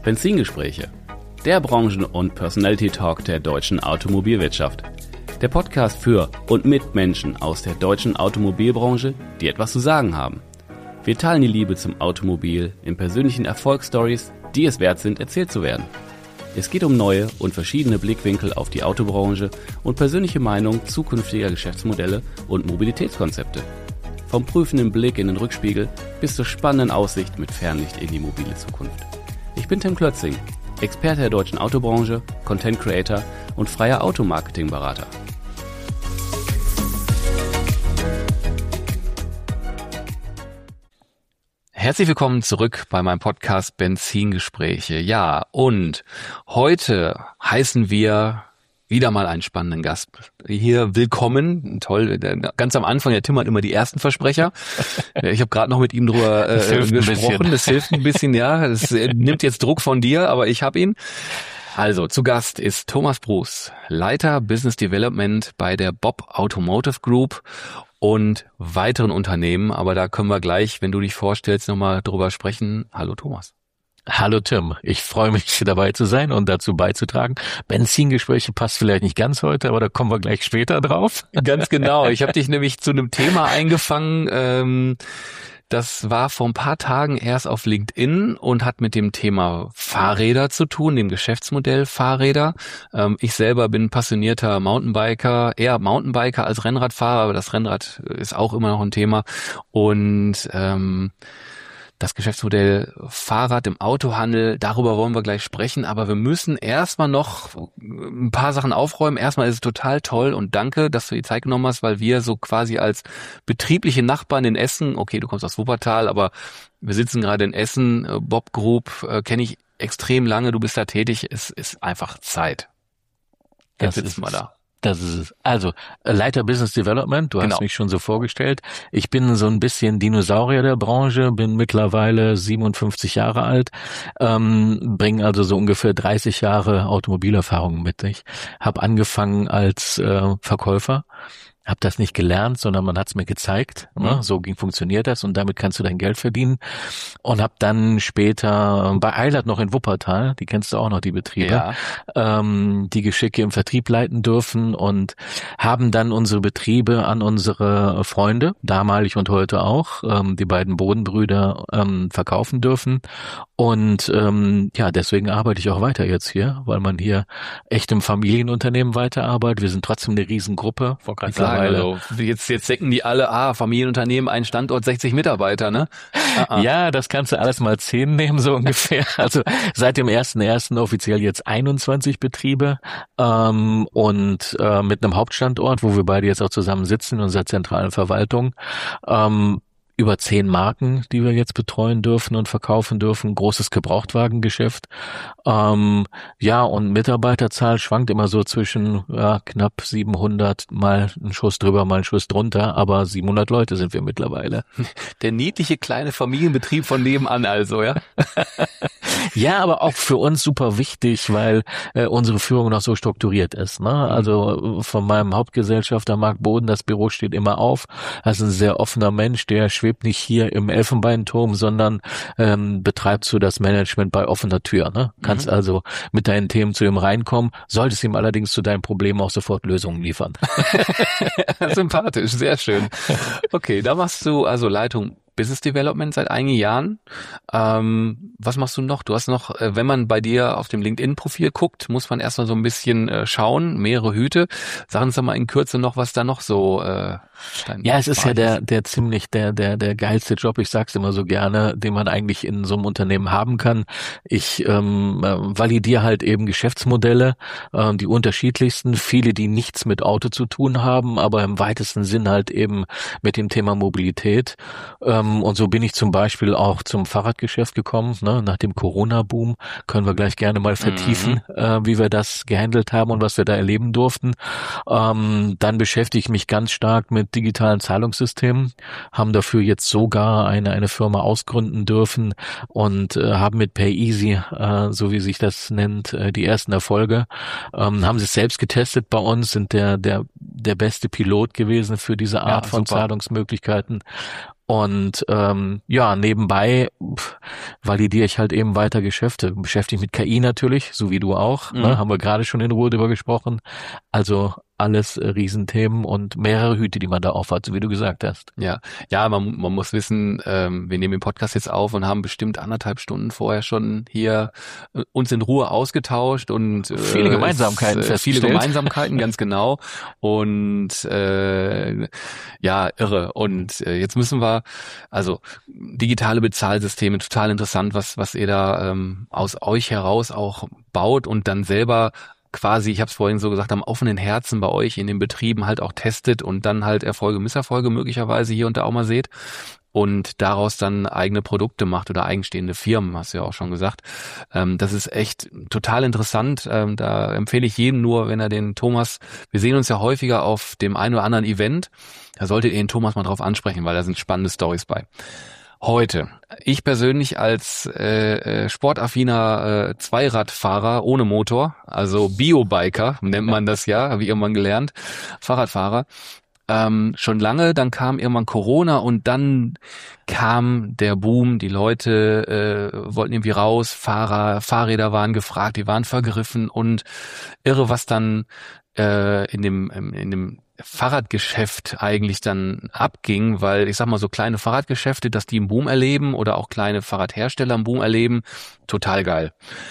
Benzingespräche, der Branchen- und Personality-Talk der deutschen Automobilwirtschaft. Der Podcast für und mit Menschen aus der deutschen Automobilbranche, die etwas zu sagen haben. Wir teilen die Liebe zum Automobil in persönlichen Erfolgsstories, die es wert sind, erzählt zu werden. Es geht um neue und verschiedene Blickwinkel auf die Autobranche und persönliche Meinungen zukünftiger Geschäftsmodelle und Mobilitätskonzepte. Vom prüfenden Blick in den Rückspiegel bis zur spannenden Aussicht mit Fernlicht in die mobile Zukunft. Ich bin Tim Klötzing, Experte der deutschen Autobranche, Content Creator und freier Automarketing-Berater. Herzlich willkommen zurück bei meinem Podcast Benzingespräche. Ja, und heute heißen wir wieder mal einen spannenden Gast hier willkommen. Toll, ganz am Anfang, der Tim hat immer die ersten Versprecher. Ich habe gerade noch mit ihm drüber gesprochen. Das hilft ein bisschen, ja. Das nimmt jetzt Druck von dir, aber ich habe ihn. Also, zu Gast ist Thomas Bruß, Leiter Business Development bei der Bob Automotive Group und weiteren Unternehmen. Aber da können wir gleich, wenn du dich vorstellst, nochmal drüber sprechen. Hallo Thomas. Hallo Tim, ich freue mich dabei zu sein und dazu beizutragen. Benzingespräche passt vielleicht nicht ganz heute, aber da kommen wir gleich später drauf. Ganz genau, ich habe dich nämlich zu einem Thema eingefangen, das war vor ein paar Tagen erst auf LinkedIn und hat mit dem Thema Fahrräder zu tun, dem Geschäftsmodell Fahrräder. Ich selber bin passionierter Mountainbiker, eher Mountainbiker als Rennradfahrer, aber das Rennrad ist auch immer noch ein Thema. Und das Geschäftsmodell Fahrrad im Autohandel, darüber wollen wir gleich sprechen, aber wir müssen erstmal noch ein paar Sachen aufräumen. Erstmal ist es total toll und danke, dass du die Zeit genommen hast, weil wir so quasi als betriebliche Nachbarn in Essen, okay, du kommst aus Wuppertal, aber wir sitzen gerade in Essen, Bob Group, kenne ich extrem lange, du bist da tätig, es ist einfach Zeit. Jetzt sitzen wir da. Das ist es. Also, Leiter Business Development, du hast mich schon so vorgestellt. Ich bin so ein bisschen Dinosaurier der Branche, bin mittlerweile 57 Jahre alt, bringe also so ungefähr 30 Jahre Automobilerfahrung mit. Ich habe angefangen als Verkäufer. Hab das nicht gelernt, sondern man hat's mir gezeigt. Ne? So funktioniert das und damit kannst du dein Geld verdienen. Und hab dann später bei Eilert noch in Wuppertal, die kennst du auch noch, die Betriebe, die Geschicke im Vertrieb leiten dürfen und haben dann unsere Betriebe an unsere Freunde, damalig und heute auch, die beiden Bodenbrüder verkaufen dürfen. Und deswegen arbeite ich auch weiter jetzt hier, weil man hier echt im Familienunternehmen weiterarbeitet. Wir sind trotzdem eine Riesengruppe. Also jetzt decken die alle, Familienunternehmen, ein Standort, 60 Mitarbeiter, ne? Ja, das kannst du alles mal 10 nehmen, so ungefähr. Also seit dem 1.1. offiziell jetzt 21 Betriebe und mit einem Hauptstandort, wo wir beide jetzt auch zusammen sitzen in unserer zentralen Verwaltung. Über 10 Marken, die wir jetzt betreuen dürfen und verkaufen dürfen. Großes Gebrauchtwagengeschäft. Und Mitarbeiterzahl schwankt immer so zwischen knapp 700, mal ein Schuss drüber, mal ein Schuss drunter. Aber 700 Leute sind wir mittlerweile. Der niedliche kleine Familienbetrieb von nebenan also, ja? Ja, aber auch für uns super wichtig, weil unsere Führung noch so strukturiert ist. Ne? Also von meinem Hauptgesellschafter Marc Boden, das Büro steht immer auf. Das ist ein sehr offener Mensch, der schwebt nicht hier im Elfenbeinturm, sondern betreibt so das Management bei offener Tür. Ne? Kannst also mit deinen Themen zu ihm reinkommen, solltest ihm allerdings zu deinen Problemen auch sofort Lösungen liefern. Sympathisch, sehr schön. Okay, da machst du also Leitung Business Development seit einigen Jahren. Was machst du noch? Du hast noch, wenn man bei dir auf dem LinkedIn-Profil guckt, muss man erstmal so ein bisschen schauen, mehrere Hüte. Sag uns doch mal in Kürze noch, was da noch so es ist ja der geilste Job, ich sag's immer so gerne, den man eigentlich in so einem Unternehmen haben kann. Ich validiere halt eben Geschäftsmodelle, die unterschiedlichsten, viele, die nichts mit Auto zu tun haben, aber im weitesten Sinn halt eben mit dem Thema Mobilität. Und so bin ich zum Beispiel auch zum Fahrradgeschäft gekommen, ne? Nach dem Corona-Boom. Können wir gleich gerne mal vertiefen, wie wir das gehandelt haben und was wir da erleben durften. Dann beschäftige ich mich ganz stark mit digitalen Zahlungssystemen, haben dafür jetzt sogar eine Firma ausgründen dürfen und haben mit PayEasy, so wie sich das nennt, die ersten Erfolge. Haben sie es selbst getestet bei uns, sind der beste Pilot gewesen für diese Art von Zahlungsmöglichkeiten. Und nebenbei validiere ich halt eben weiter Geschäfte. Beschäftige mich mit KI natürlich, so wie du auch. Ne? Haben wir gerade schon in Ruhe drüber gesprochen. Also alles Riesenthemen und mehrere Hüte, die man da aufhat, so wie du gesagt hast. Ja, man muss wissen, wir nehmen den Podcast jetzt auf und haben bestimmt 1,5 Stunden vorher schon hier uns in Ruhe ausgetauscht und viele Gemeinsamkeiten viele Gemeinsamkeiten, ganz genau. Und irre. Und jetzt müssen wir, also digitale Bezahlsysteme, total interessant, was ihr da aus euch heraus auch baut und dann selber quasi, ich habe es vorhin so gesagt, am offenen Herzen bei euch in den Betrieben halt auch testet und dann halt Erfolge, Misserfolge möglicherweise hier und da auch mal seht und daraus dann eigene Produkte macht oder eigenstehende Firmen, hast du ja auch schon gesagt. Das ist echt total interessant. Da empfehle ich jedem nur, wenn er den Thomas, wir sehen uns ja häufiger auf dem einen oder anderen Event, da solltet ihr den Thomas mal drauf ansprechen, weil da sind spannende Storys bei. Heute. Ich persönlich als sportaffiner Zweiradfahrer ohne Motor, also Biobiker nennt man das ja, habe ich irgendwann gelernt, Fahrradfahrer, schon lange, dann kam irgendwann Corona und dann kam der Boom, die Leute wollten irgendwie raus, Fahrräder waren gefragt, die waren vergriffen und irre, was dann in dem Fahrradgeschäft eigentlich dann abging, weil ich sag mal so kleine Fahrradgeschäfte, dass die einen Boom erleben oder auch kleine Fahrradhersteller einen Boom erleben, total geil.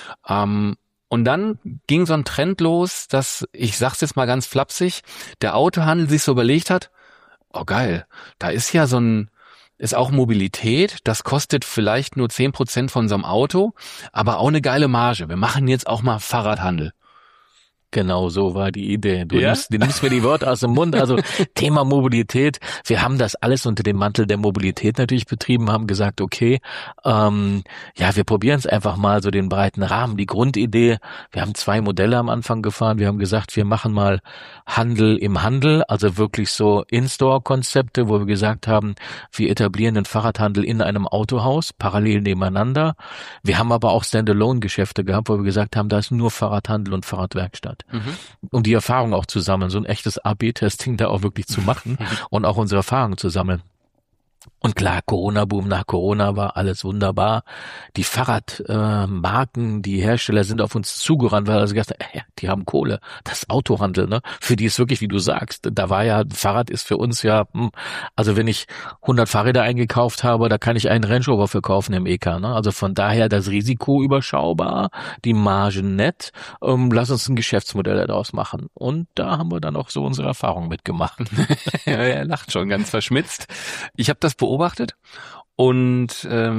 Und dann ging so ein Trend los, dass, ich sag's jetzt mal ganz flapsig, der Autohandel sich so überlegt hat, oh geil, da ist ja ist auch Mobilität, das kostet vielleicht nur 10% von so einem Auto, aber auch eine geile Marge. Wir machen jetzt auch mal Fahrradhandel. Genau, so war die Idee. Du nimmst mir die Worte aus dem Mund. Also Thema Mobilität. Wir haben das alles unter dem Mantel der Mobilität natürlich betrieben, haben gesagt, okay, wir probieren es einfach mal so den breiten Rahmen. Die Grundidee, wir haben 2 Modelle am Anfang gefahren. Wir haben gesagt, wir machen mal Handel im Handel, also wirklich so In-Store-Konzepte, wo wir gesagt haben, wir etablieren den Fahrradhandel in einem Autohaus, parallel nebeneinander. Wir haben aber auch Standalone-Geschäfte gehabt, wo wir gesagt haben, da ist nur Fahrradhandel und Fahrradwerkstatt. Um die Erfahrung auch zu sammeln, so ein echtes AB-Testing da auch wirklich zu machen und auch unsere Erfahrungen zu sammeln. Und klar, Corona-Boom, nach Corona war alles wunderbar. Die Fahrradmarken, die Hersteller sind auf uns zugerannt, weil sie gesagt haben, die haben Kohle. Das Autohandel, ne? Für die ist wirklich, wie du sagst, da war ja, Fahrrad ist für uns ja, also wenn ich 100 Fahrräder eingekauft habe, da kann ich einen Range Rover verkaufen im EK, ne? Also von daher das Risiko überschaubar, die Margen nett, lass uns ein Geschäftsmodell daraus machen. Und da haben wir dann auch so unsere Erfahrungen mitgemacht. Ja, er lacht schon ganz verschmitzt. Ich habe das beobachtet und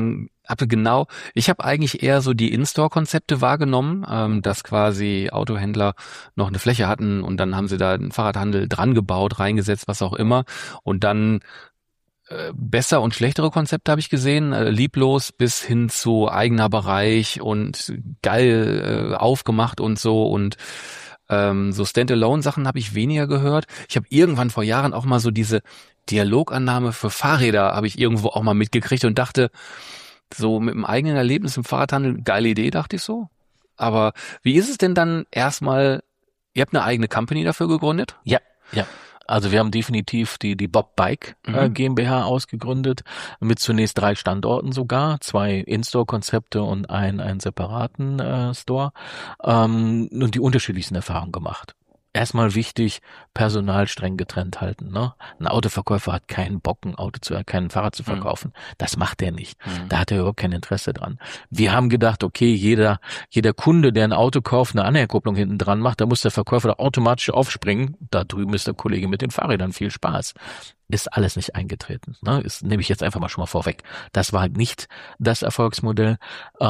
ich habe eigentlich eher so die In-Store-Konzepte wahrgenommen, dass quasi Autohändler noch eine Fläche hatten und dann haben sie da einen Fahrradhandel dran gebaut, reingesetzt, was auch immer und dann besser und schlechtere Konzepte habe ich gesehen, lieblos bis hin zu eigener Bereich und geil aufgemacht und so und so Standalone-Sachen habe ich weniger gehört. Ich habe irgendwann vor Jahren auch mal so diese Dialogannahme für Fahrräder habe ich irgendwo auch mal mitgekriegt und dachte, so mit dem eigenen Erlebnis im Fahrradhandel, geile Idee, dachte ich so. Aber wie ist es denn dann erstmal, ihr habt eine eigene Company dafür gegründet? Ja. Also wir haben definitiv die Bob Bike GmbH ausgegründet, mit zunächst 3 Standorten sogar, 2 In-Store-Konzepte und einen separaten Store und die unterschiedlichsten Erfahrungen gemacht. Erstmal wichtig, Personal streng getrennt halten. Ne? Ein Autoverkäufer hat keinen Bock, kein Fahrrad zu verkaufen. Das macht er nicht. Da hat er überhaupt kein Interesse dran. Wir haben gedacht, okay, jeder Kunde, der ein Auto kauft, eine Anhängerkupplung hinten dran macht, da muss der Verkäufer da automatisch aufspringen. Da drüben ist der Kollege mit den Fahrrädern, viel Spaß. Ist alles nicht eingetreten. Ne? Das nehme ich jetzt einfach mal schon mal vorweg. Das war halt nicht das Erfolgsmodell.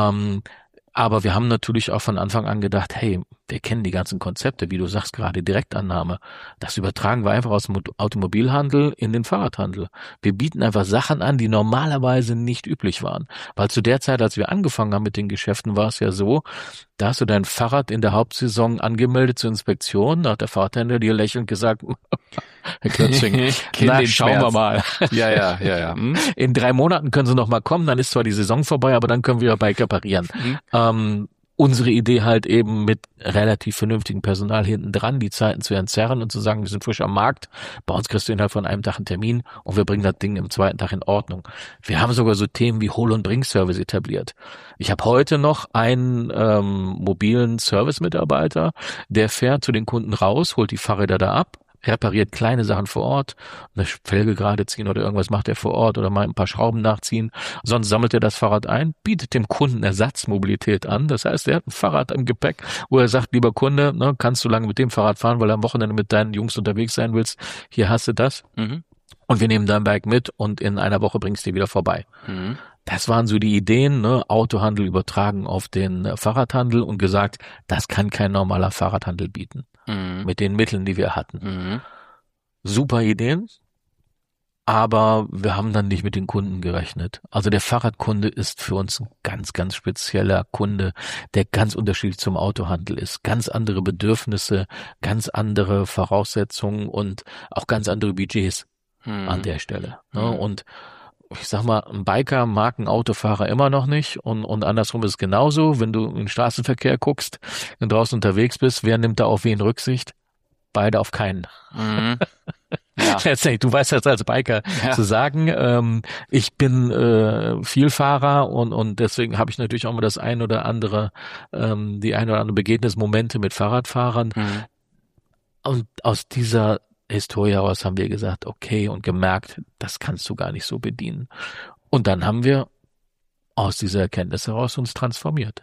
Aber wir haben natürlich auch von Anfang an gedacht, hey, wir kennen die ganzen Konzepte, wie du sagst gerade, Direktannahme. Das übertragen wir einfach aus dem Automobilhandel in den Fahrradhandel. Wir bieten einfach Sachen an, die normalerweise nicht üblich waren. Weil zu der Zeit, als wir angefangen haben mit den Geschäften, war es ja so, da hast du dein Fahrrad in der Hauptsaison angemeldet zur Inspektion. Da hat der Fahrradhändler dir lächelnd gesagt, Herr Klötzing, schauen wir mal. Ja. In 3 Monaten können Sie noch mal kommen, dann ist zwar die Saison vorbei, aber dann können wir Bike reparieren. Unsere Idee halt eben mit relativ vernünftigem Personal hinten dran, die Zeiten zu entzerren und zu sagen, wir sind frisch am Markt, bei uns kriegst du innerhalb von einem Tag einen Termin und wir bringen das Ding im zweiten Tag in Ordnung. Wir haben sogar so Themen wie Hol- und Bring-Service etabliert. Ich habe heute noch einen mobilen Service-Mitarbeiter, der fährt zu den Kunden raus, holt die Fahrräder da ab, repariert kleine Sachen vor Ort, eine Felge gerade ziehen oder irgendwas macht er vor Ort oder mal ein paar Schrauben nachziehen. Sonst sammelt er das Fahrrad ein, bietet dem Kunden Ersatzmobilität an. Das heißt, er hat ein Fahrrad im Gepäck, wo er sagt, lieber Kunde, ne, kannst du lange mit dem Fahrrad fahren, weil du am Wochenende mit deinen Jungs unterwegs sein willst. Hier hast du das. Mhm. Und wir nehmen dein Bike mit und in einer Woche bringst du dir wieder vorbei. Mhm. Das waren so die Ideen, ne? Autohandel übertragen auf den Fahrradhandel und gesagt, das kann kein normaler Fahrradhandel bieten. Mhm. Mit den Mitteln, die wir hatten. Mhm. Super Ideen, aber wir haben dann nicht mit den Kunden gerechnet. Also der Fahrradkunde ist für uns ein ganz, ganz spezieller Kunde, der ganz unterschiedlich zum Autohandel ist. Ganz andere Bedürfnisse, ganz andere Voraussetzungen und auch ganz andere Budgets an der Stelle. Ne? Und ich sag mal, ein Biker mag einen Autofahrer immer noch nicht und andersrum ist es genauso. Wenn du in den Straßenverkehr guckst und draußen unterwegs bist, wer nimmt da auf wen Rücksicht? Beide auf keinen. Mhm. Ja. Letztendlich, du weißt das als Biker zu sagen. Ich bin Vielfahrer und deswegen habe ich natürlich auch mal das ein oder andere, die ein oder andere Begegnungsmomente mit Fahrradfahrern. Mhm. Und aus dieser Historie aus haben wir gesagt, okay, und gemerkt, das kannst du gar nicht so bedienen. Und dann haben wir aus dieser Erkenntnis heraus uns transformiert.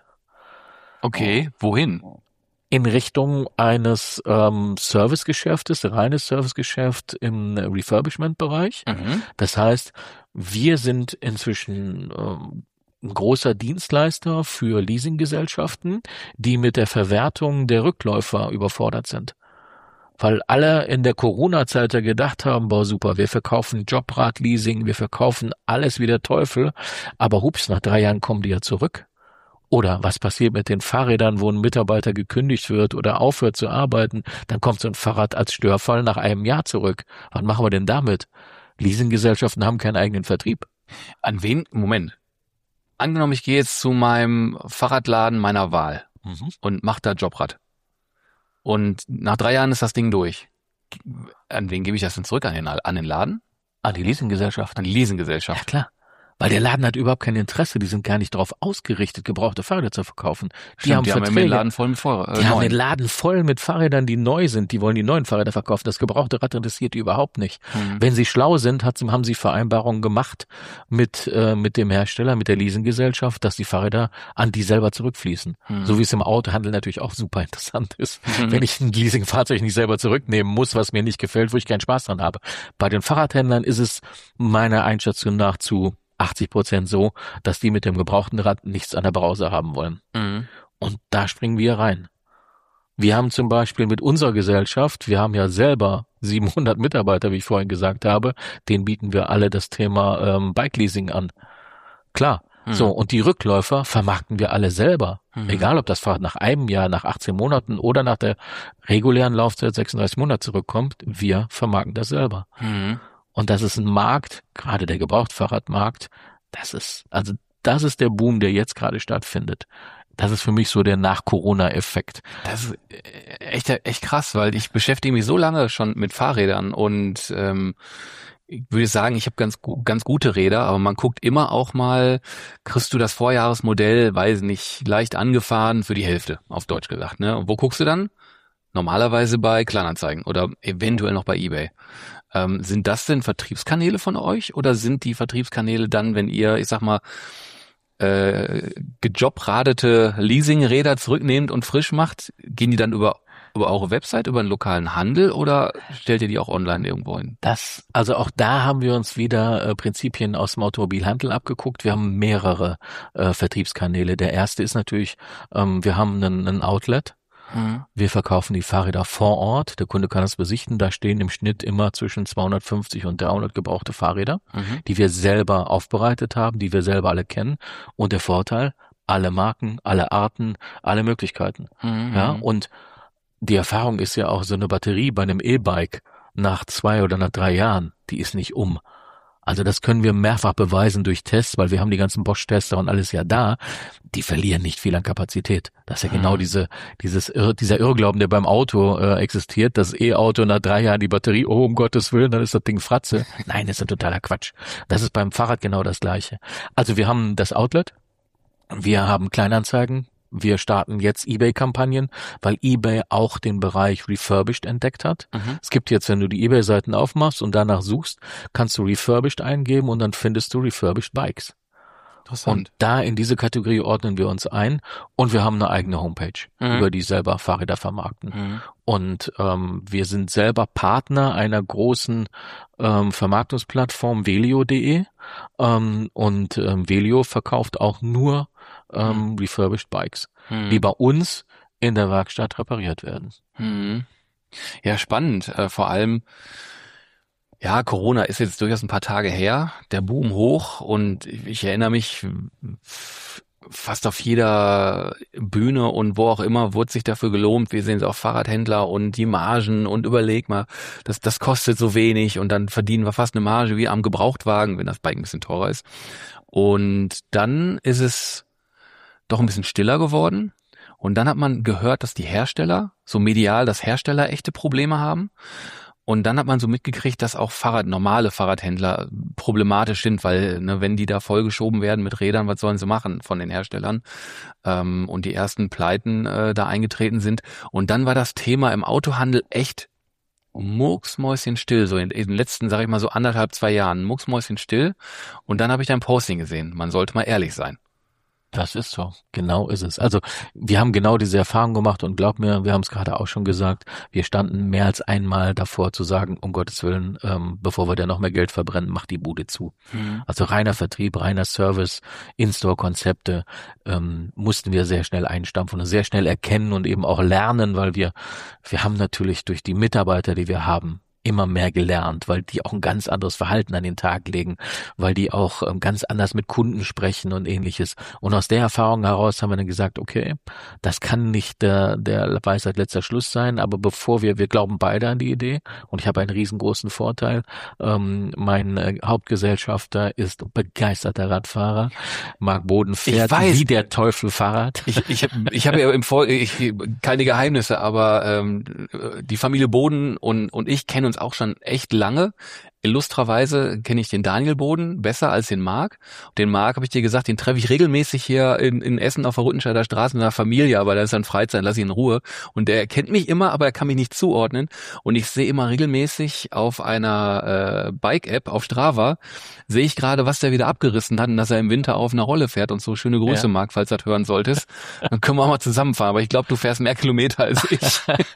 Okay, wohin? In Richtung eines Servicegeschäftes, reines Servicegeschäft im Refurbishment-Bereich. Mhm. Das heißt, wir sind inzwischen ein großer Dienstleister für Leasinggesellschaften, die mit der Verwertung der Rückläufer überfordert sind. Weil alle in der Corona-Zeit ja gedacht haben, boah super, wir verkaufen Jobrad-Leasing, wir verkaufen alles wie der Teufel, aber hups, nach 3 Jahren kommen die ja zurück. Oder was passiert mit den Fahrrädern, wo ein Mitarbeiter gekündigt wird oder aufhört zu arbeiten, dann kommt so ein Fahrrad als Störfall nach einem Jahr zurück. Was machen wir denn damit? Leasinggesellschaften haben keinen eigenen Vertrieb. An wen? Moment. Angenommen, ich gehe jetzt zu meinem Fahrradladen meiner Wahl und mache da Jobrad. Und nach 3 Jahren ist das Ding durch. An wen gebe ich das denn zurück? An den Laden? An die Leasinggesellschaft. An die Leasinggesellschaft. Ja, klar. Weil der Laden hat überhaupt kein Interesse, die sind gar nicht darauf ausgerichtet, gebrauchte Fahrräder zu verkaufen. Die haben den Laden voll mit Fahrrädern. Die haben den Laden voll mit Fahrrädern, die neu sind. Die wollen die neuen Fahrräder verkaufen. Das gebrauchte Rad interessiert die überhaupt nicht. Mhm. Wenn sie schlau sind, haben sie Vereinbarungen gemacht mit dem Hersteller, mit der Leasinggesellschaft, dass die Fahrräder an die selber zurückfließen. Mhm. So wie es im Autohandel natürlich auch super interessant ist. Mhm. Wenn ich ein Leasingfahrzeug nicht selber zurücknehmen muss, was mir nicht gefällt, wo ich keinen Spaß dran habe. Bei den Fahrradhändlern ist es meiner Einschätzung nach zu 80% so, dass die mit dem gebrauchten Rad nichts an der Brause haben wollen. Mhm. Und da springen wir rein. Wir haben zum Beispiel mit unserer Gesellschaft, wir haben ja selber 700 Mitarbeiter, wie ich vorhin gesagt habe, denen bieten wir alle das Thema Bike-Leasing an. Klar. Mhm. So, und die Rückläufer vermarkten wir alle selber. Mhm. Egal, ob das Fahrrad nach einem Jahr, nach 18 Monaten oder nach der regulären Laufzeit 36 Monate zurückkommt, wir vermarkten das selber. Mhm. Und das ist ein Markt, gerade der Gebrauchtfahrradmarkt, das ist der Boom, der jetzt gerade stattfindet. Das ist für mich so der Nach-Corona-Effekt. Das ist echt krass, weil ich beschäftige mich so lange schon mit Fahrrädern und ich würde sagen, ich habe ganz gute Räder, aber man guckt immer auch mal, kriegst du das Vorjahresmodell, weiß nicht, leicht angefahren für die Hälfte, auf Deutsch gesagt. Ne? Und wo guckst du dann? Normalerweise bei Kleinanzeigen oder eventuell noch bei eBay. Sind das denn Vertriebskanäle von euch oder sind die Vertriebskanäle dann, wenn ihr, ich sag mal, gejobradete Leasingräder zurücknehmt und frisch macht, gehen die dann über eure Website, über einen lokalen Handel oder stellt ihr die auch online irgendwo hin? Also auch da haben wir uns wieder Prinzipien aus dem Automobilhandel abgeguckt. Wir haben mehrere Vertriebskanäle. Der erste ist natürlich, wir haben einen Outlet. Wir verkaufen die Fahrräder vor Ort. Der Kunde kann es besichten. Da stehen im Schnitt immer zwischen 250 und 300 gebrauchte Fahrräder, die wir selber aufbereitet haben, die wir selber alle kennen. Und der Vorteil, alle Marken, alle Arten, alle Möglichkeiten. Ja, und die Erfahrung ist ja auch, so eine Batterie bei einem E-Bike nach 2 oder nach 3 Jahren, die ist nicht Also das können wir mehrfach beweisen durch Tests, weil wir haben die ganzen Bosch-Tester und alles ja da. Die verlieren nicht viel an Kapazität. Das ist ja genau dieser Irrglauben, der beim Auto existiert. Das E-Auto nach 3 Jahren die Batterie, oh um Gottes Willen, dann ist das Ding Fratze. Nein, das ist ein totaler Quatsch. Das ist beim Fahrrad genau das Gleiche. Also wir haben das Outlet, wir haben Kleinanzeigen, wir starten jetzt eBay-Kampagnen, weil eBay auch den Bereich Refurbished entdeckt hat. Es gibt jetzt, wenn du die eBay-Seiten aufmachst und danach suchst, kannst du Refurbished eingeben und dann findest du Refurbished Bikes. Interessant. Und da in diese Kategorie ordnen wir uns ein und wir haben eine eigene Homepage, über die selber Fahrräder vermarkten. Und wir sind selber Partner einer großen Vermarktungsplattform Velio.de und Velio verkauft auch nur refurbished Bikes, die bei uns in der Werkstatt repariert werden. Ja, spannend. Vor allem, ja, Corona ist jetzt durchaus ein paar Tage her, der Boom hoch und ich erinnere mich, fast auf jeder Bühne und wo auch immer wurde sich dafür gelohnt. Wir sehen es auch Fahrradhändler und die Margen und überleg mal, das kostet so wenig und dann verdienen wir fast eine Marge wie am Gebrauchtwagen, wenn das Bike ein bisschen teurer ist. Und dann ist es doch ein bisschen stiller geworden. Und dann hat man gehört, dass die Hersteller, so medial, dass Hersteller echte Probleme haben. Und dann hat man so mitgekriegt, dass auch normale Fahrradhändler problematisch sind, weil wenn die da vollgeschoben werden mit Rädern, was sollen sie machen von den Herstellern? Und die ersten Pleiten da eingetreten sind. Und dann war das Thema im Autohandel echt mucksmäuschenstill, so in den letzten, sag ich mal so 1,5, 2 Jahren, mucksmäuschenstill. Und dann habe ich da ein Posting gesehen. Man sollte mal ehrlich sein. Das ist so. Genau ist es. Also wir haben genau diese Erfahrung gemacht und glaub mir, wir haben es gerade auch schon gesagt, wir standen mehr als einmal davor zu sagen, um Gottes Willen, bevor wir da noch mehr Geld verbrennen, macht die Bude zu. Also reiner Vertrieb, reiner Service, In-Store-Konzepte mussten wir sehr schnell einstampfen und sehr schnell erkennen und eben auch lernen, weil wir haben natürlich durch die Mitarbeiter, die wir haben, immer mehr gelernt, weil die auch ein ganz anderes Verhalten an den Tag legen, weil die auch ganz anders mit Kunden sprechen und ähnliches. Und aus der Erfahrung heraus haben wir dann gesagt, okay, das kann nicht der Weisheit letzter Schluss sein, aber bevor wir glauben beide an die Idee und ich habe einen riesengroßen Vorteil, mein Hauptgesellschafter ist begeisterter Radfahrer, Marc Boden fährt wie der Teufel Fahrrad. Ich habe ja keine Geheimnisse, aber die Familie Boden und ich kennen uns auch schon echt lange. Illustrerweise kenne ich den Daniel Boden besser als den Marc. Den Marc, habe ich dir gesagt, den treffe ich regelmäßig hier in Essen auf der Rüttenscheider Straße mit einer Familie, aber da ist dann Freizeit, lass ihn in Ruhe. Und der kennt mich immer, aber er kann mich nicht zuordnen. Und ich sehe immer regelmäßig auf einer Bike-App auf Strava, sehe ich gerade, was der wieder abgerissen hat und dass er im Winter auf einer Rolle fährt und so. Schöne Grüße, Marc, falls du das hören solltest. Dann können wir auch mal zusammenfahren. Aber ich glaube, du fährst mehr Kilometer als ich.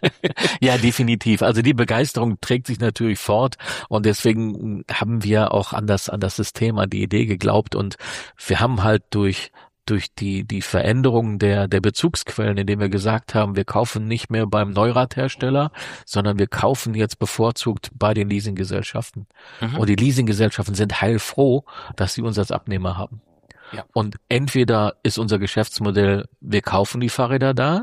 Ja, definitiv. Also die Begeisterung trägt sich natürlich fort und deswegen haben wir auch an das System, an die Idee geglaubt und wir haben halt durch die Veränderung der Bezugsquellen, indem wir gesagt haben, wir kaufen nicht mehr beim Neuradhersteller, sondern wir kaufen jetzt bevorzugt bei den Leasinggesellschaften. Und die Leasinggesellschaften sind heilfroh, dass sie uns als Abnehmer haben. Ja. Und entweder ist unser Geschäftsmodell, wir kaufen die Fahrräder da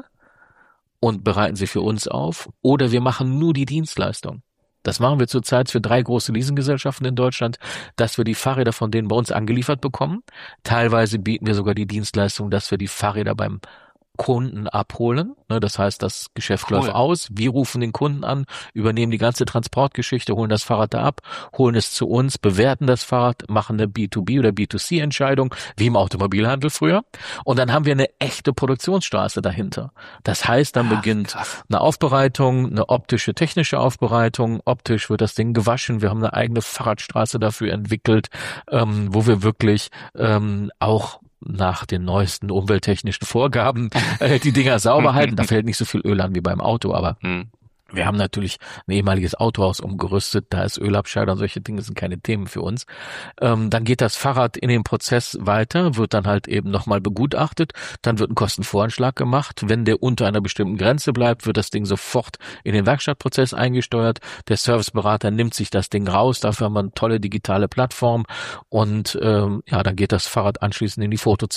und bereiten sie für uns auf, oder wir machen nur die Dienstleistung. Das machen wir zurzeit für 3 große Leasinggesellschaften in Deutschland, dass wir die Fahrräder von denen bei uns angeliefert bekommen. Teilweise bieten wir sogar die Dienstleistung, dass wir die Fahrräder beim Kunden abholen. Das heißt, das Geschäft läuft aus. Wir rufen den Kunden an, übernehmen die ganze Transportgeschichte, holen das Fahrrad da ab, holen es zu uns, bewerten das Fahrrad, machen eine B2B oder B2C-Entscheidung, wie im Automobilhandel früher. Und dann haben wir eine echte Produktionsstraße dahinter. Das heißt, dann beginnt eine Aufbereitung, eine optische, technische Aufbereitung. Optisch wird das Ding gewaschen. Wir haben eine eigene Fahrradstraße dafür entwickelt, wo wir wirklich auch nach den neuesten umwelttechnischen Vorgaben die Dinger sauber halten. Da fällt nicht so viel Öl an wie beim Auto, aber wir haben natürlich ein ehemaliges Autohaus umgerüstet, da ist Ölabscheider und solche Dinge sind keine Themen für uns. Dann geht das Fahrrad in den Prozess weiter, wird dann halt eben nochmal begutachtet, dann wird ein Kostenvoranschlag gemacht. Wenn der unter einer bestimmten Grenze bleibt, wird das Ding sofort in den Werkstattprozess eingesteuert. Der Serviceberater nimmt sich das Ding raus, dafür haben wir eine tolle digitale Plattform und dann geht das Fahrrad anschließend in die Fotozelle.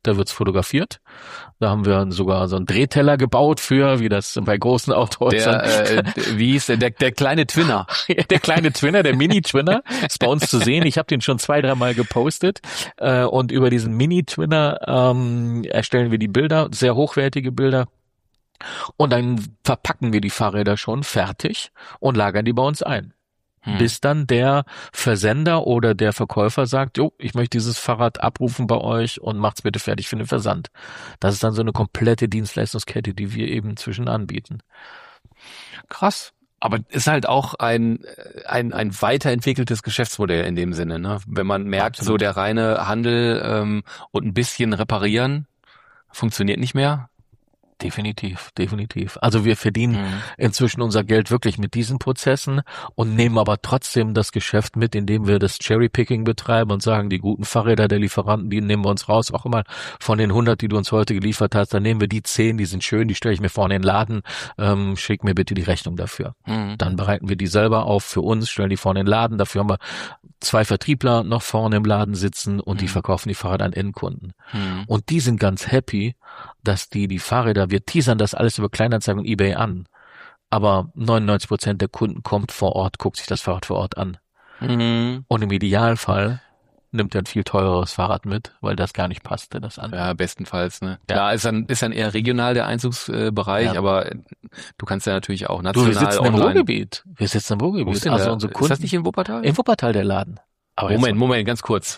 da wird's fotografiert. Da haben wir sogar so einen Drehteller gebaut für, wie das bei großen Autohäusern. Wie hieß der kleine Twinner? Der kleine Twinner, der Mini-Twinner, ist bei uns zu sehen. Ich habe den schon 2-3 Mal gepostet. Und über diesen Mini-Twinner erstellen wir die Bilder, sehr hochwertige Bilder. Und dann verpacken wir die Fahrräder schon fertig und lagern die bei uns ein. Bis dann der Versender oder der Verkäufer sagt, jo, ich möchte dieses Fahrrad abrufen bei euch und macht's bitte fertig für den Versand. Das ist dann so eine komplette Dienstleistungskette, die wir eben inzwischen anbieten. Krass. Aber ist halt auch ein weiterentwickeltes Geschäftsmodell in dem Sinne, ne? Wenn man merkt, absolut, so der reine Handel und ein bisschen reparieren funktioniert nicht mehr. Definitiv. Also wir verdienen inzwischen unser Geld wirklich mit diesen Prozessen und nehmen aber trotzdem das Geschäft mit, indem wir das Cherry-Picking betreiben und sagen, die guten Fahrräder der Lieferanten, die nehmen wir uns raus. Auch immer von den 100, die du uns heute geliefert hast, dann nehmen wir die 10, die sind schön, die stelle ich mir vorne in den Laden, schick mir bitte die Rechnung dafür. Dann bereiten wir die selber auf für uns, stellen die vorne in den Laden. Dafür haben wir 2 Vertriebler noch vorne im Laden sitzen und die verkaufen die Fahrräder an Endkunden. Und die sind ganz happy, dass die Fahrräder, wir teasern das alles über Kleinanzeigen und eBay an, aber 99% der Kunden kommt vor Ort, guckt sich das Fahrrad vor Ort an. Und im Idealfall nimmt er ein viel teureres Fahrrad mit, weil das gar nicht passte, das andere. Ja, bestenfalls, ne. Ja, ist dann eher regional der Einzugsbereich, aber du kannst ja natürlich auch national wir sitzen online. Im Ruhrgebiet. Wir sitzen im Ruhrgebiet. Also unsere Kunden. Ist das nicht in Wuppertal? In Wuppertal der Laden. Aber Moment, ganz kurz.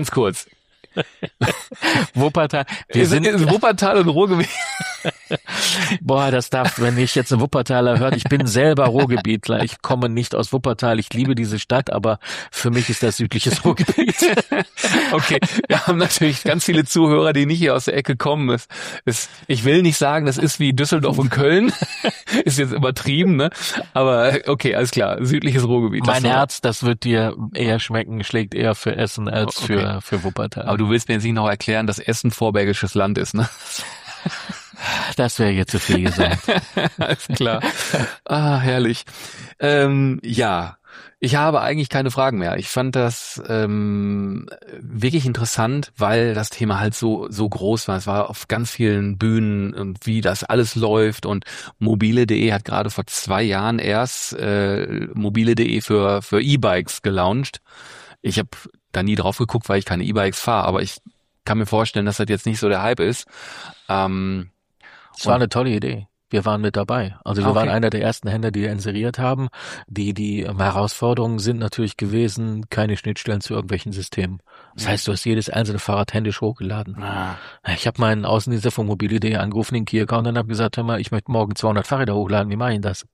Wuppertal. Wir sind Wuppertal und Ruhrgebiet. Boah, das darf, wenn ich jetzt einen Wuppertaler hört, ich bin selber Ruhrgebietler, ich komme nicht aus Wuppertal, ich liebe diese Stadt, aber für mich ist das südliches Ruhrgebiet. Okay, wir haben natürlich ganz viele Zuhörer, die nicht hier aus der Ecke kommen. Ich will nicht sagen, das ist wie Düsseldorf und Köln, ist jetzt übertrieben, ne? Aber okay, alles klar, südliches Ruhrgebiet. Mein Herz, das wird dir eher schmecken, schlägt eher für Essen als für Wuppertal. Aber du willst mir jetzt nicht noch erklären, dass Essen vorbergisches Land ist, ne? Das wäre jetzt zu viel gesagt. Alles klar. Herrlich. Ja, ich habe eigentlich keine Fragen mehr. Ich fand das wirklich interessant, weil das Thema halt so groß war. Es war auf ganz vielen Bühnen und wie das alles läuft. Und mobile.de hat gerade vor 2 Jahren erst mobile.de für E-Bikes gelauncht. Ich habe da nie drauf geguckt, weil ich keine E-Bikes fahre, aber ich kann mir vorstellen, dass das jetzt nicht so der Hype ist. Es war eine tolle Idee. Wir waren mit dabei. Also wir waren einer der ersten Händler, die inseriert haben. Die Herausforderungen sind natürlich gewesen, keine Schnittstellen zu irgendwelchen Systemen. Das heißt, du hast jedes einzelne Fahrrad händisch hochgeladen. Ich habe meinen Außendienstler von mobile.de angerufen in Kirka und dann habe gesagt, hör mal, ich möchte morgen 200 Fahrräder hochladen. Wie mache ich das?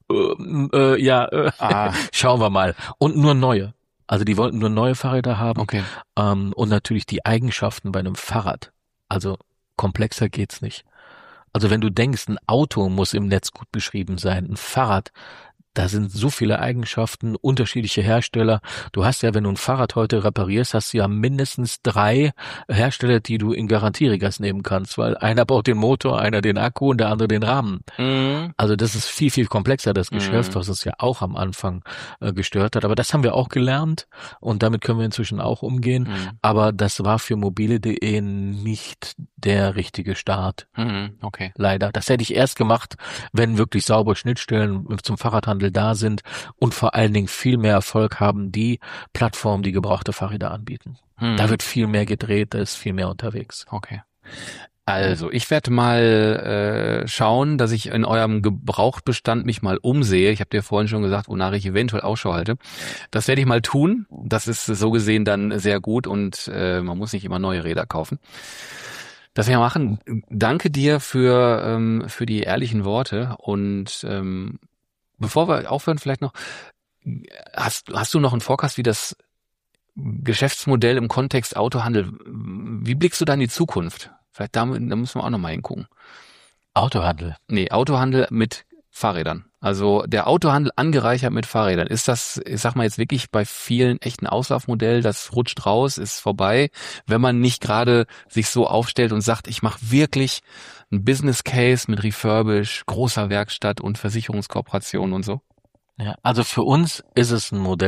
Schauen wir mal. Und nur neue. Also die wollten nur neue Fahrräder haben. Okay. Und natürlich die Eigenschaften bei einem Fahrrad. Also komplexer geht's nicht. Also wenn du denkst, ein Auto muss im Netz gut beschrieben sein, ein Fahrrad, da sind so viele Eigenschaften, unterschiedliche Hersteller. Du hast ja, wenn du ein Fahrrad heute reparierst, hast du ja mindestens 3 Hersteller, die du in Garantieregas nehmen kannst, weil einer baut den Motor, einer den Akku und der andere den Rahmen. Also das ist viel, viel komplexer, das Geschäft, was uns ja auch am Anfang gestört hat. Aber das haben wir auch gelernt und damit können wir inzwischen auch umgehen. Aber das war für mobile.de nicht der richtige Start. Okay. Leider. Das hätte ich erst gemacht, wenn wirklich saubere Schnittstellen zum Fahrradhandel da sind und vor allen Dingen viel mehr Erfolg haben die Plattformen, die gebrauchte Fahrräder anbieten. Da wird viel mehr gedreht, da ist viel mehr unterwegs. Okay. Also, ich werde mal schauen, dass ich in eurem Gebrauchtbestand mich mal umsehe. Ich habe dir vorhin schon gesagt, wonach ich eventuell Ausschau halte. Das werde ich mal tun. Das ist so gesehen dann sehr gut und man muss nicht immer neue Räder kaufen. Das wir machen. Danke dir für die ehrlichen Worte und bevor wir aufhören, vielleicht noch, hast du noch einen Forecast, wie das Geschäftsmodell im Kontext Autohandel, wie blickst du da in die Zukunft? Vielleicht da müssen wir auch noch mal hingucken. Autohandel? Nee, Autohandel mit Fahrrädern. Also der Autohandel angereichert mit Fahrrädern. Ist das, ich sag mal jetzt wirklich bei vielen echten Auslaufmodell, das rutscht raus, ist vorbei, wenn man nicht gerade sich so aufstellt und sagt, ich mache wirklich ein Business Case mit Refurbish, großer Werkstatt und Versicherungskooperation und so? Ja, also für uns ist es ein Modell.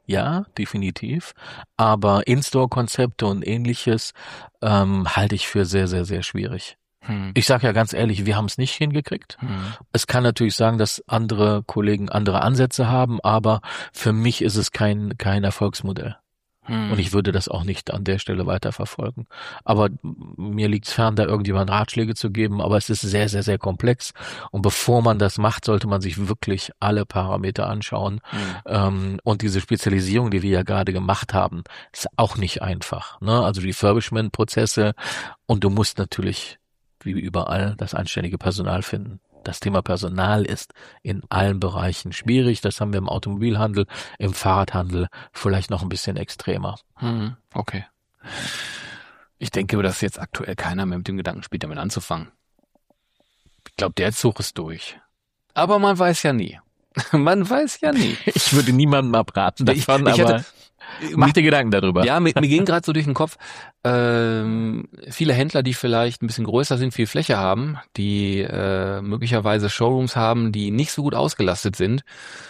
ja, definitiv. Aber In-Store-Konzepte und Ähnliches halte ich für sehr, sehr, sehr schwierig. Ich sage ja ganz ehrlich, wir haben es nicht hingekriegt. Es kann natürlich sagen, dass andere Kollegen andere Ansätze haben, aber für mich ist es kein Erfolgsmodell. Und ich würde das auch nicht an der Stelle weiterverfolgen. Aber mir liegt es fern, da irgendjemand Ratschläge zu geben, aber es ist sehr, sehr, sehr komplex. Und bevor man das macht, sollte man sich wirklich alle Parameter anschauen. Und diese Spezialisierung, die wir ja gerade gemacht haben, ist auch nicht einfach. Ne? Also Refurbishment-Prozesse, und du musst natürlich, wie überall, das anständige Personal finden. Das Thema Personal ist in allen Bereichen schwierig. Das haben wir im Automobilhandel, im Fahrradhandel vielleicht noch ein bisschen extremer. Okay. Ich denke, dass jetzt aktuell keiner mehr mit dem Gedanken spielt, damit anzufangen. Ich glaube, der Zug ist durch. Aber man weiß ja nie. Man weiß ja nie. Ich würde niemandem abraten davon, aber mach dir Gedanken darüber. Ja, mir ging gerade so durch den Kopf, viele Händler, die vielleicht ein bisschen größer sind, viel Fläche haben, die möglicherweise Showrooms haben, die nicht so gut ausgelastet sind,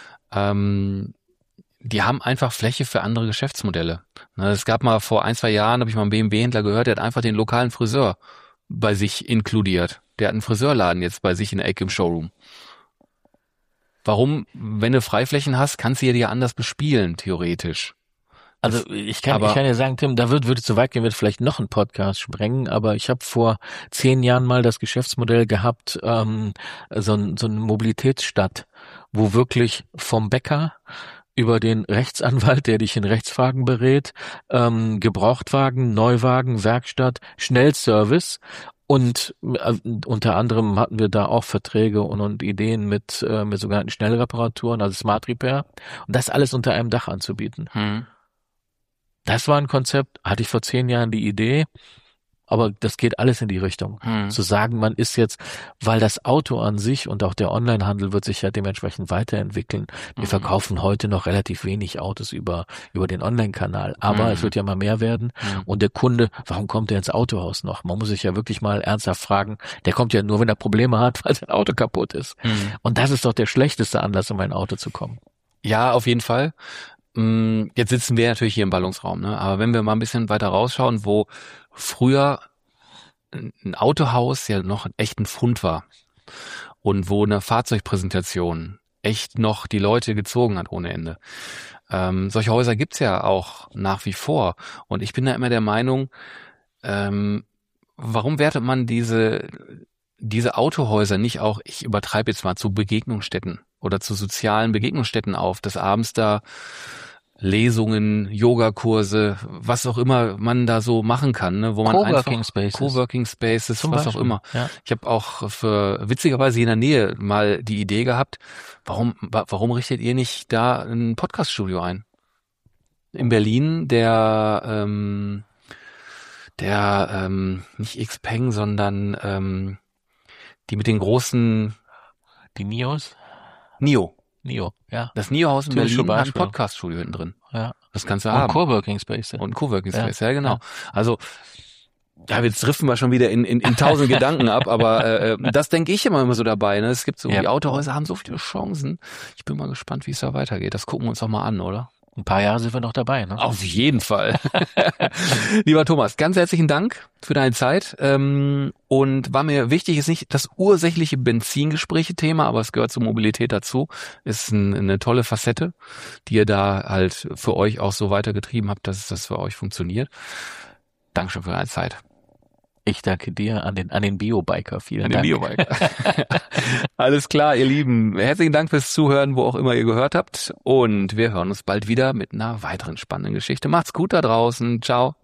die haben einfach Fläche für andere Geschäftsmodelle. Es gab mal vor 1-2 Jahren, habe ich mal einen BMW-Händler gehört, der hat einfach den lokalen Friseur bei sich inkludiert. Der hat einen Friseurladen jetzt bei sich in der Ecke im Showroom. Warum, wenn du Freiflächen hast, kannst du die ja anders bespielen, theoretisch. Also ich kann ja sagen, Tim, da würde es zu weit gehen, wird vielleicht noch ein Podcast sprengen, aber ich habe vor 10 Jahren mal das Geschäftsmodell gehabt, so eine Mobilitätsstadt, wo wirklich vom Bäcker über den Rechtsanwalt, der dich in Rechtsfragen berät, Gebrauchtwagen, Neuwagen, Werkstatt, Schnellservice. Und unter anderem hatten wir da auch Verträge und Ideen mit sogenannten Schnellreparaturen, also Smart Repair. Und das alles unter einem Dach anzubieten. Das war ein Konzept, hatte ich vor 10 Jahren die Idee, aber das geht alles in die Richtung. Zu sagen, man ist jetzt, weil das Auto an sich und auch der Onlinehandel wird sich ja dementsprechend weiterentwickeln. Wir verkaufen heute noch relativ wenig Autos über den Online-Kanal, aber es wird ja mal mehr werden. Und der Kunde, warum kommt er ins Autohaus noch? Man muss sich ja wirklich mal ernsthaft fragen, der kommt ja nur, wenn er Probleme hat, weil sein Auto kaputt ist. Und das ist doch der schlechteste Anlass, um ein Auto zu kommen. Ja, auf jeden Fall. Jetzt sitzen wir natürlich hier im Ballungsraum, ne? Aber wenn wir mal ein bisschen weiter rausschauen, wo früher ein Autohaus ja noch echt ein Fund war und wo eine Fahrzeugpräsentation echt noch die Leute gezogen hat ohne Ende. Solche Häuser gibt's ja auch nach wie vor. Und ich bin da immer der Meinung, warum wertet man diese Autohäuser nicht auch, ich übertreibe jetzt mal, zu Begegnungsstätten oder zu sozialen Begegnungsstätten auf, dass abends da Lesungen, Yogakurse, was auch immer man da so machen kann, ne, wo man Coworking Spaces, zum was Beispiel, auch immer. Ja. Ich habe auch witzigerweise in der Nähe mal die Idee gehabt, warum richtet ihr nicht da ein Podcaststudio ein? In Berlin der nicht Xpeng, sondern die mit den großen, die Nios? Nio, ja. Das Nio-Haus in Typische Berlin hat ein Beispiel. Podcast-Studio hinten drin. Ja. Das kannst du Und haben. Coworking Space. Und Coworking Space, ja genau. Also, ja, jetzt driften wir schon wieder in 1000 Gedanken ab, aber das denke ich immer so dabei. Ne? Es gibt so, die Autohäuser haben so viele Chancen. Ich bin mal gespannt, wie es da weitergeht. Das gucken wir uns doch mal an, oder? Ein paar Jahre sind wir noch dabei, ne? Auf jeden Fall. Lieber Thomas, ganz herzlichen Dank für deine Zeit. Und war mir wichtig, ist nicht das ursächliche Benzingespräche-Thema, aber es gehört zur Mobilität dazu. Ist eine tolle Facette, die ihr da halt für euch auch so weitergetrieben habt, dass das für euch funktioniert. Dankeschön für deine Zeit. Ich danke dir an den Biobiker. Vielen Dank. An den Biobiker. Alles klar, ihr Lieben. Herzlichen Dank fürs Zuhören, wo auch immer ihr gehört habt. Und wir hören uns bald wieder mit einer weiteren spannenden Geschichte. Macht's gut da draußen. Ciao.